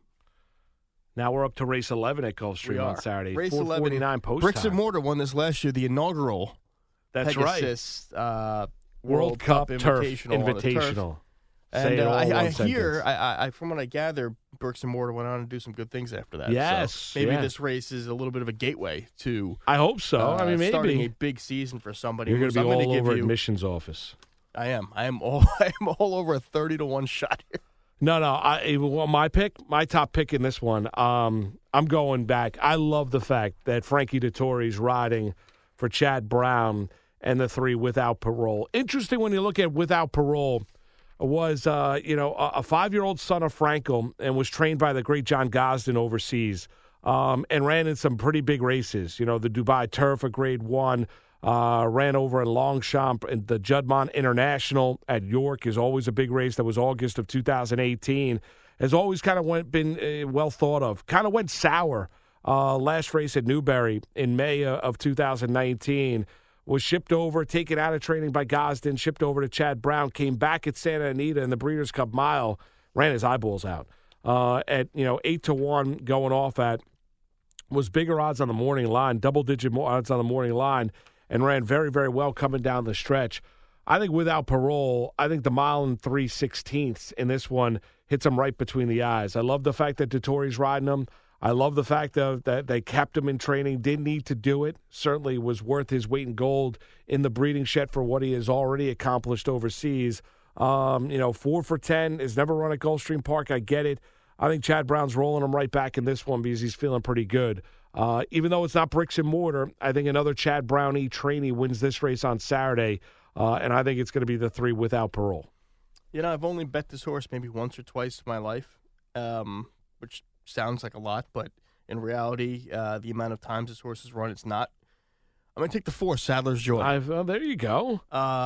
Now we're up to race 11 at Gulfstream on Saturday. Race 4:49 post Bricks time. and Mortar won this last year, the inaugural That's Pegasus, World Cup Turf Invitational. And I hear, from what I gather, Bricks and Mortar went on to do some good things after that. Yes. So maybe this race is a little bit of a gateway to. I hope so. Maybe starting a big season for somebody. You're going to be all over admissions office. I am all over a 30-1 shot here. No. My top pick in this one. I'm going back. I love the fact that Frankie Dettori's riding for Chad Brown and the 3 Without Parole. Interesting when you look at Without Parole. Was a 5-year-old son of Frankel and was trained by the great John Gosden overseas, and ran in some pretty big races. The Dubai Turf, a Grade 1, ran over in Longchamp, and the Juddmonte International at York is always a big race. That was August of 2018. Has always kind of been well thought of. Kind of went sour last race at Newbury in May of 2019. Was shipped over, taken out of training by Gosden, shipped over to Chad Brown, came back at Santa Anita in the Breeders' Cup Mile, ran his eyeballs out. At 8-1 going off at, was bigger odds on the morning line, double-digit odds on the morning line, and ran very, very well coming down the stretch. I think Without Parole, I think the 1 3/16 in this one hits him right between the eyes. I love the fact that Dettori's riding him. I love the fact that they kept him in training, didn't need to do it. Certainly was worth his weight in gold in the breeding shed for what he has already accomplished overseas. 4 for 10, has never run at Gulfstream Park. I get it. I think Chad Brown's rolling him right back in this one because he's feeling pretty good. Even though it's not Bricks and Mortar, I think another Chad Brown-y trainee wins this race on Saturday, and I think it's going to be the 3 Without Parole. I've only bet this horse maybe once or twice in my life, which sounds like a lot, but in reality, the amount of times this horse has run, it's not. I'm going to take the 4, Sadler's Joy. There you go.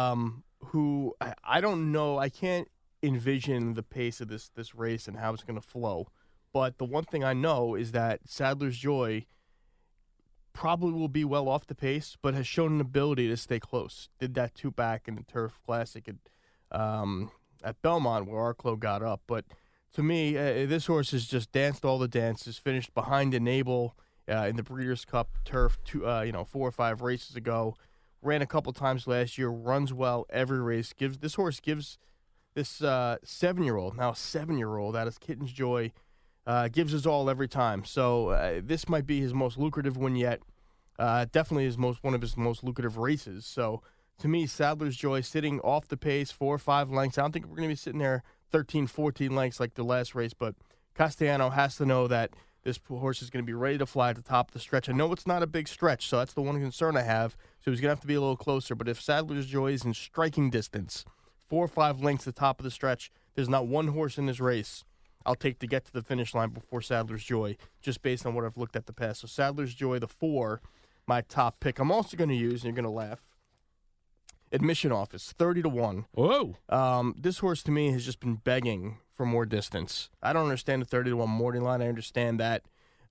Who, I don't know, I can't envision the pace of this race and how it's going to flow. But the one thing I know is that Sadler's Joy probably will be well off the pace, but has shown an ability to stay close. Did that 2 back in the Turf Classic at Belmont where Arklow got up, but to me, this horse has just danced all the dances, finished behind Enable in the Breeders' Cup Turf 4 or 5 races ago, ran a couple times last year, runs well every race. This horse gives this 7-year-old, now 7-year-old, out of Kitten's Joy, gives his all every time. So this might be his most lucrative one yet. Definitely one of his most lucrative races. So to me, Sadler's Joy sitting off the pace, 4 or 5 lengths. I don't think we're going to be sitting there 13, 14 lengths like the last race, but Castellano has to know that this horse is going to be ready to fly at the top of the stretch. I know it's not a big stretch, so that's the one concern I have. So he's going to have to be a little closer. But if Sadler's Joy is in striking distance, 4 or 5 lengths at the top of the stretch, there's not one horse in this race I'll take to get to the finish line before Sadler's Joy, just based on what I've looked at the past. So Sadler's Joy, the 4, my top pick. I'm also going to use, and you're going to laugh, Admission Office, 30-1. Whoa. This horse to me has just been begging for more distance. I don't understand the 30-1 morning line. I understand that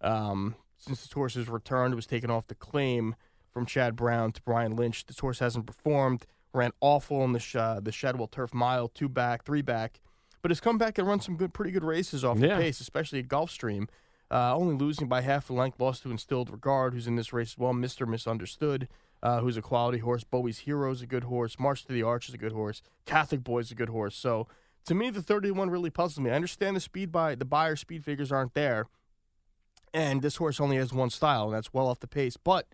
since this horse has returned, it was taken off the claim from Chad Brown to Brian Lynch. This horse hasn't performed, ran awful in the Shadwell Turf Mile, 2 back, 3 back, but has come back and run some pretty good races off the pace, especially at Gulfstream. Only losing by half a length, lost to Instilled Regard, who's in this race as well. Mr. Misunderstood, who's a quality horse. Bowie's Hero is a good horse. March to the Arch is a good horse. Catholic Boy is a good horse. So, to me, the 30-1 really puzzles me. I understand the buyer speed figures aren't there, and this horse only has one style, and that's well off the pace. But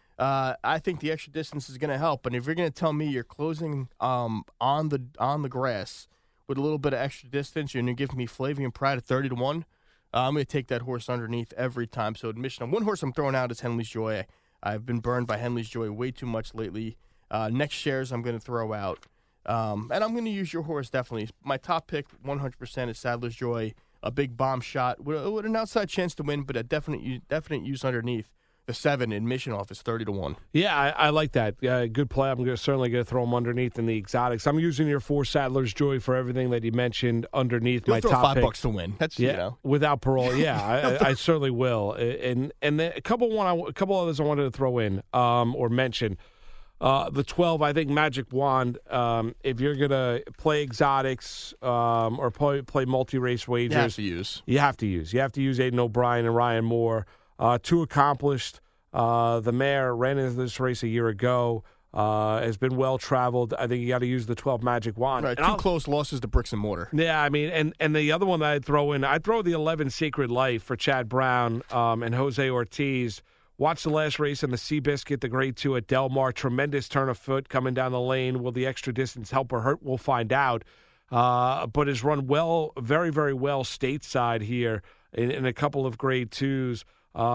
I think the extra distance is going to help. And if you're going to tell me you're closing on the grass with a little bit of extra distance, and you're giving me Flavian Pride at 30-1, I'm going to take that horse underneath every time. So Admission. One horse I'm throwing out is Henley's Joy. I've been burned by Henley's Joy way too much lately. Next shares I'm going to throw out. And I'm going to use your horse, definitely. My top pick, 100%, is Sadler's Joy. A big bomb shot with an outside chance to win, but a definite use underneath. The 7 Admission Office, 30-1. Yeah, I like that. Good play. I'm certainly going to throw them underneath in the exotics. I'm using your 4 Sadler's Joy for everything that you mentioned underneath. You'll my throw top $5 to win. That's without parole. Yeah, I certainly will. And then a couple others I wanted to throw in or mention. The 12, I think Magic Wand. If you're gonna play exotics or play multi-race wagers, you have to use Aiden O'Brien and Ryan Moore. 2 accomplished. The mare ran into this race a year ago. Has been well traveled. I think you got to use the 12 Magic Wand. Right, 2 close losses to Bricks and Mortar. Yeah, I mean, and the other one that I'd throw the 11 Sacred Life for Chad Brown and Jose Ortiz. Watch the last race in the Seabiscuit, the Grade 2 at Del Mar. Tremendous turn of foot coming down the lane. Will the extra distance help or hurt? We'll find out. But has run well, very, very well stateside here in a couple of Grade 2s.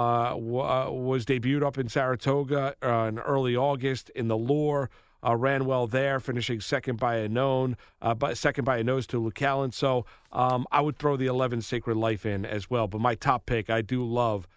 Was debuted up in Saratoga in early August in the Lure. Ran well there, finishing second by a nose to Luke Allen. So I would throw the 11 Sacred Life in as well. But my top pick, I do love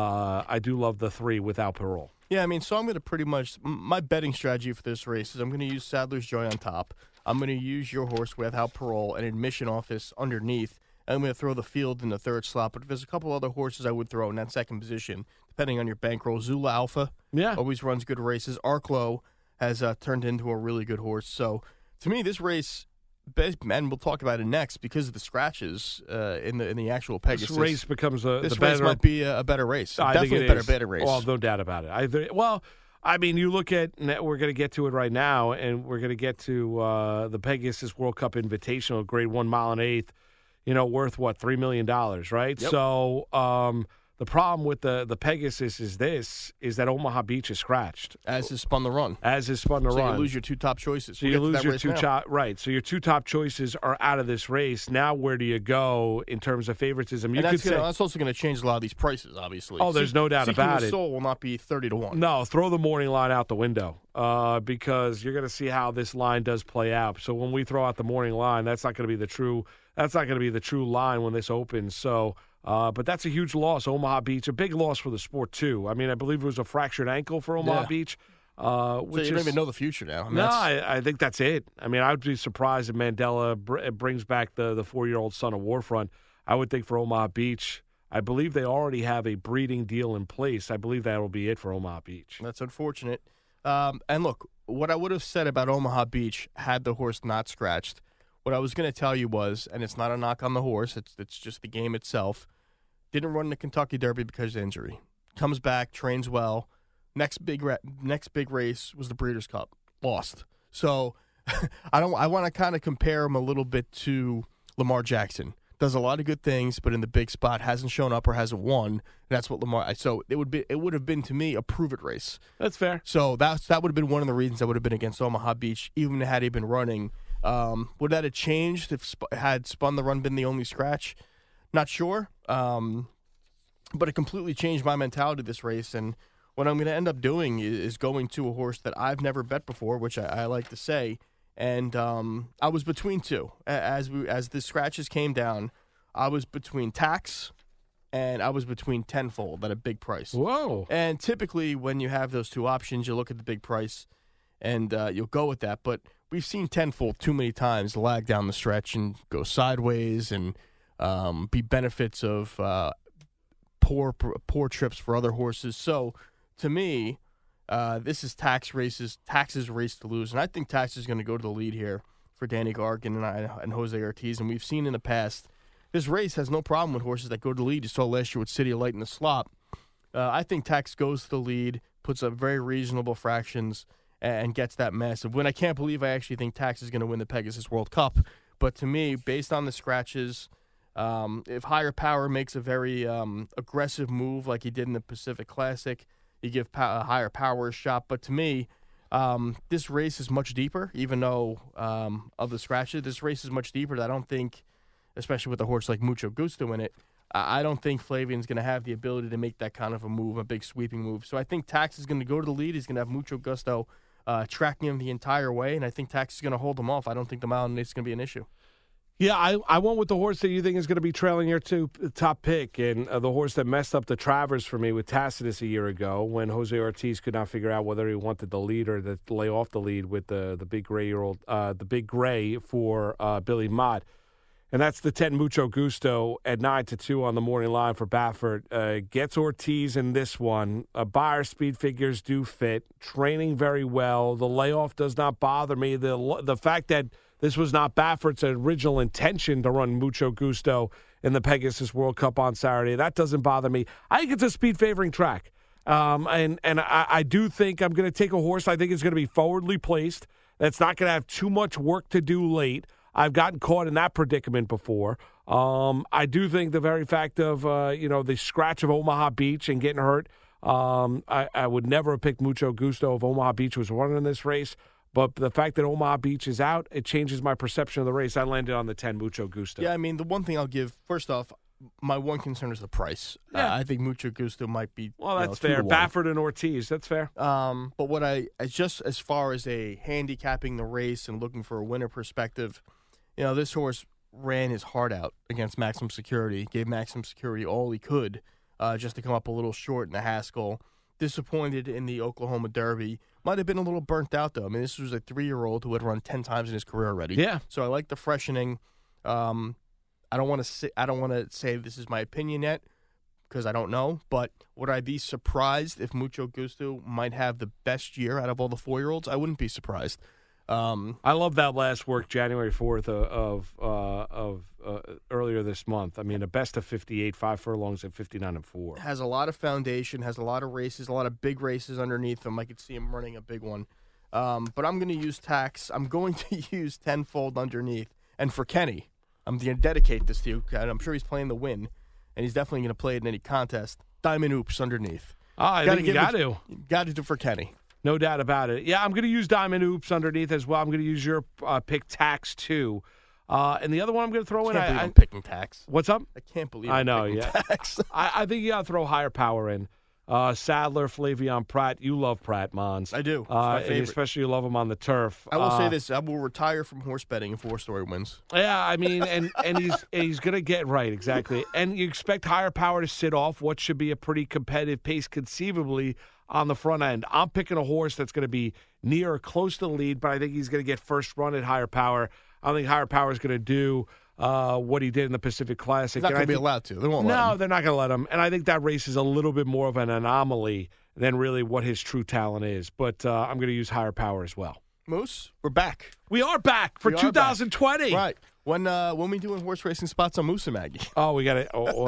the 3 Without Parole. Yeah, I mean, so I'm going to pretty much – my betting strategy for this race is I'm going to use Sadler's Joy on top. I'm going to use your horse Without Parole and Admission Office underneath. And I'm going to throw the field in the 3rd slot. But there's a couple other horses I would throw in that 2nd position, depending on your bankroll. Zula Alpha always runs good races. Arklow has turned into a really good horse. So, to me, this race – and we'll talk about it next because of the scratches in the actual Pegasus. This race becomes this race might be a better race. Definitely a better race. Well, no doubt about it. I mean, you look at we're going to get to it right now, and we're going to get to the Pegasus World Cup Invitational, Grade 1 mile and 1/8. Worth what, $3 million, right? Yep. So the problem with the Pegasus is that Omaha Beach is scratched. As is Spun the Run. So you lose your 2 top choices. So you lose your 2 right. So your 2 top choices are out of this race. Now where do you go in terms of favoritism? That's also going to change a lot of these prices, obviously. Oh, there's no doubt about it. Soul will not be 30-1. No, throw the morning line out the window because you're going to see how this line does play out. So when we throw out the morning line, that's not going to be the true line when this opens. So. But that's a huge loss, Omaha Beach. A big loss for the sport, too. I mean, I believe it was a fractured ankle for Omaha Beach. So you don't even know the future now. I think that's it. I mean, I would be surprised if Mandela brings back the 4-year-old son of Warfront. I would think for Omaha Beach, I believe they already have a breeding deal in place. I believe that will be it for Omaha Beach. That's unfortunate. And look, what I would have said about Omaha Beach had the horse not scratched, what I was going to tell you was, and it's not a knock on the horse, it's just the game itself, didn't run the Kentucky Derby because of injury. Comes back, trains well. Next big race was the Breeders' Cup. Lost. So I want to kind of compare him a little bit to Lamar Jackson. Does a lot of good things, but in the big spot hasn't shown up or hasn't won. And that's what Lamar. So it would have been to me a prove it race. That's fair. So that would have been one of the reasons I would have been against Omaha Beach, even had he been running. Would that have changed if had Spun the Run been the only scratch? Not sure. But it completely changed my mentality this race. And what I'm going to end up doing is going to a horse that I've never bet before, which I like to say. And I was between 2. As the scratches came down, I was between Tax and I was between tenfold at a big price. Whoa. And typically when you have those two options, you look at the big price and you'll go with that. But we've seen tenfold too many times lag down the stretch and go sideways and be benefits of poor trips for other horses. So to me, this is Tax's race to lose. And I think Tax is going to go to the lead here for Danny Gargan and Jose Ortiz. And we've seen in the past, this race has no problem with horses that go to the lead. You saw last year with City of Light in the slop. I think Tax goes to the lead, puts up very reasonable fractions, and gets that massive win. I can't believe I actually think Tax is going to win the Pegasus World Cup. But to me, based on the scratches, if Higher Power makes a very aggressive move like he did in the Pacific Classic, you give Higher Power a shot. But to me, this race is much deeper, even though of the scratches. This race is much deeper. I don't think, especially with a horse like Mucho Gusto in it, I don't think Flavion's going to have the ability to make that kind of a move, a big sweeping move. So I think Tax is going to go to the lead. He's going to have Mucho Gusto tracking him the entire way, and I think Tax is going to hold him off. I don't think the mile and 8 is going to be an issue. Yeah, I went with the horse that you think is going to be trailing your top pick, and the horse that messed up the Travers for me with Tacitus a year ago when Jose Ortiz could not figure out whether he wanted the lead or to lay off the lead with the big gray for Billy Mott. And that's the 10 Mucho Gusto at 9-2 on the morning line for Baffert. Gets Ortiz in this one. Buyer speed figures do fit. Training very well. The layoff does not bother me. The fact that this was not Baffert's original intention to run Mucho Gusto in the Pegasus World Cup on Saturday, that doesn't bother me. I think it's a speed-favoring track. And I do think I'm going to take a horse I think is going to be forwardly placed, that's not going to have too much work to do late. I've gotten caught in that predicament before. I do think the very fact of, the scratch of Omaha Beach and getting hurt, I would never have picked Mucho Gusto if Omaha Beach was running in this race. But the fact that Omaha Beach is out, it changes my perception of the race. I landed on the 10 Mucho Gusto. Yeah, I mean, the one thing I'll give, first off, my one concern is the price. Yeah. I think Mucho Gusto might be. Well, that's fair. Baffert and Ortiz, that's fair. But what just as far as a handicapping the race and looking for a winner perspective, this horse ran his heart out against Maximum Security, gave Maximum Security all he could just to come up a little short in the Haskell. Disappointed in the Oklahoma Derby. Might have been a little burnt out, though. I mean, this was a 3-year-old who had run 10 times in his career already. Yeah. So I like the freshening. I don't want to say this is my opinion yet because I don't know. But would I be surprised if Mucho Gusto might have the best year out of all the 4-year-olds? I wouldn't be surprised. I love that last work, January 4th of earlier this month. I mean, a best of 58, 5 furlongs at 59-4. Has a lot of foundation, has a lot of races, a lot of big races underneath him. I could see him running a big one. But I'm going to use Tax. I'm going to use tenfold underneath. And for Kenny, I'm going to dedicate this to you. I'm sure he's playing the win, and he's definitely going to play it in any contest. Diamond Oops underneath. I think you got to. Got to do for Kenny. No doubt about it. Yeah, I'm going to use Diamond Oops underneath as well. I'm going to use your pick Tax too. And the other one I'm going to throw I'm picking Tax. What's up? I can't believe I'm picking Tax. I think you got to throw Higher Power in. Sadler, Flavion Pratt. You love Pratt, Mons. I do. It's my favorite. And especially you love him on the turf. I will say this. I will retire from horse betting if 4-story wins. Yeah, I mean, and he's going to get right, exactly. And you expect Higher Power to sit off what should be a pretty competitive pace conceivably on the front end. I'm picking a horse that's going to be near or close to the lead, but I think he's going to get first run at Higher Power. I don't think Higher Power is going to do what he did in the Pacific Classic. He's not going to be allowed to. They won't let him. No, they're not going to let him. And I think that race is a little bit more of an anomaly than really what his true talent is. But I'm going to use Higher Power as well. Moose, we're back. We are back for 2020. Right. When we doing horse racing spots on Moose and Maggie? Oh, we got to roll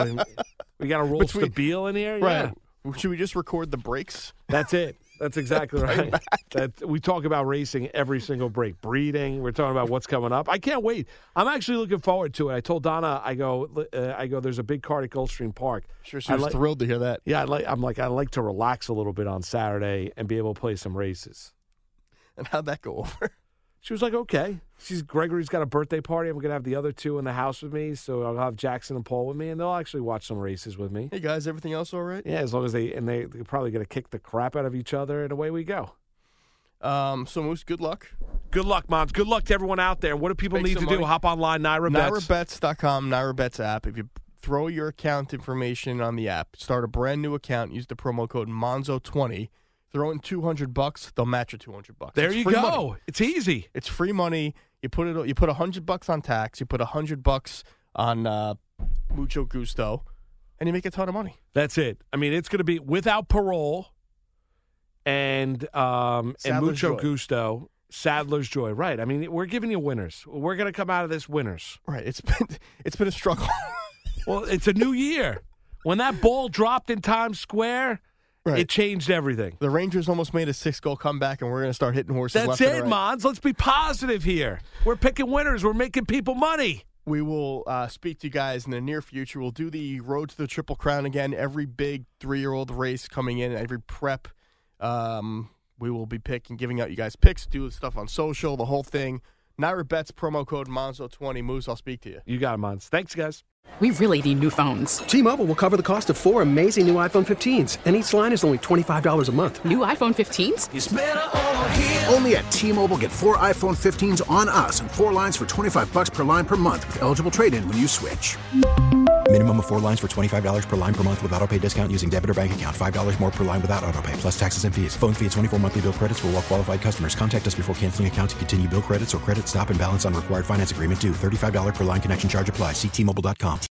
Stabile in here? Right. Yeah. Should we just record the breaks? That's it. That's exactly right. We talk about racing every single break. Breeding. We're talking about what's coming up. I can't wait. I'm actually looking forward to it. I told Donna, I go. There's a big card at Gulfstream Park. Sure, she was thrilled to hear that. Yeah, I like to relax a little bit on Saturday and be able to play some races. And how'd that go over? She was like, okay. Gregory's got a birthday party. I'm going to have the other two in the house with me, so I'll have Jackson and Paul with me, and they'll actually watch some races with me. Hey, guys, everything else all right? Yeah, as long as they're probably going to kick the crap out of each other, and away we go. So, Moose, good luck. Good luck, Mons. Good luck to everyone out there. What do people need to do? Hop online, NYRA Bets. NYRABets.com, NYRA Bets app. If you throw your account information on the app, start a brand new account, use the promo code Monzo20, throw in $200, they'll match you $200. There you go. Money. It's easy. It's free money. You put $100 on tax. You put $100 on Mucho Gusto, and you make a ton of money. That's it. I mean, it's going to be without parole and Mucho Joy. Gusto. Sadler's Joy, right? I mean, we're giving you winners. We're going to come out of this winners. Right. It's been a struggle. Well, it's a new year. When that ball dropped in Times Square, right, it changed everything. The Rangers almost made a 6-goal comeback, and we're going to start hitting horses. That's left it, and right. Mons. Let's be positive here. We're picking winners. We're making people money. We will speak to you guys in the near future. We'll do the Road to the Triple Crown again. Every big 3-year-old race coming in, every prep. We will be giving out you guys picks, do stuff on social, the whole thing. Naira Bets, promo code Monzo20. Moose, I'll speak to you. You got it, Mons. Thanks, guys. We really need new phones. T-Mobile will cover the cost of 4 amazing new iPhone 15s, and each line is only $25 a month. New iPhone 15s? It's better over here. Only at T-Mobile, get 4 iPhone 15s on us and 4 lines for $25 per line per month with eligible trade-in when you switch. Minimum of 4 lines for $25 per line per month with autopay discount using debit or bank account. $5 more per line without autopay, plus taxes and fees. Phone fee at 24 monthly bill credits for well-qualified customers. Contact us before canceling account to continue bill credits or credit stop and balance on required finance agreement due. $35 per line connection charge applies. See T-Mobile.com.